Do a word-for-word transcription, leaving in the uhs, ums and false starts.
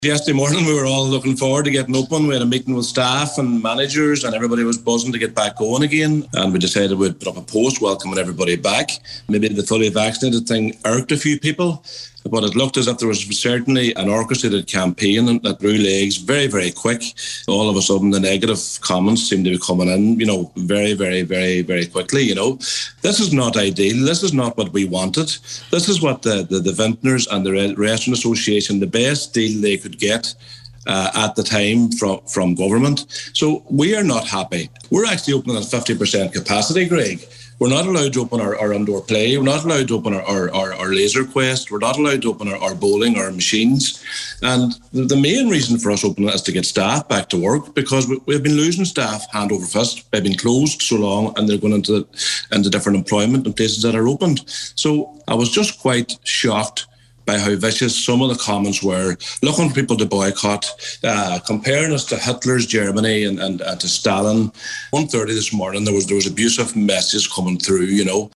Yesterday morning, we were all looking forward to getting open. We had a meeting with staff and managers, and everybody was buzzing to get back going again. And we decided we'd put up a post welcoming everybody back. Maybe the fully vaccinated thing irked a few people, but it looked as if there was certainly an orchestrated campaign that grew legs very, very quick. All of a sudden, the negative comments seemed to be coming in, you know, very, very, very, very quickly, you know. This is not ideal. This is not what we wanted. This is what the, the, the Vintners and the Restaurant Association, the best deal they could get uh, at the time from, from government. So we are not happy. We're actually opening at fifty percent capacity, Greg. We're not allowed to open our, our indoor play. We're not allowed to open our, our, our, our laser quest. We're not allowed to open our, our bowling, our machines. And the, the main reason for us opening is to get staff back to work, because we, we've been losing staff hand over fist. They've been closed so long and they're going into, into different employment in places that are opened. So I was just quite shocked by how vicious some of the comments were, looking for people to boycott, uh, comparing us to Hitler's Germany and, and, and to Stalin. one thirty this morning, there was there was abusive messages coming through, you know.